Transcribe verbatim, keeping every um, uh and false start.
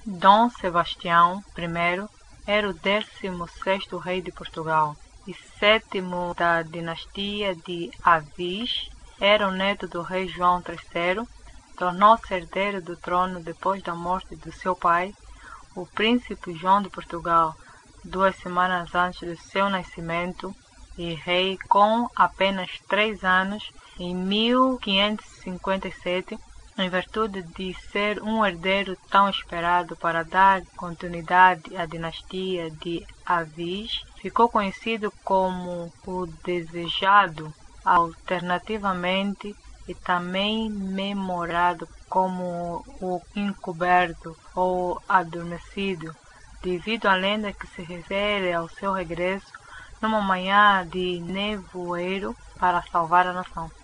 Dom Sebastião I era o décimo sexto rei de Portugal e sétimo da dinastia de Avis. Era o neto do rei João terceiro. Tornou-se herdeiro do trono depois da morte do seu pai, o príncipe João de Portugal, duas semanas antes do seu nascimento, e rei com apenas três anos em mil quinhentos e cinquenta e sete. Em virtude de ser um herdeiro tão esperado para dar continuidade à dinastia de Avis, ficou conhecido como o Desejado, alternativamente, e também memorado como o Encoberto ou Adormecido, devido à lenda que se refere ao seu regresso numa manhã de nevoeiro para salvar a nação.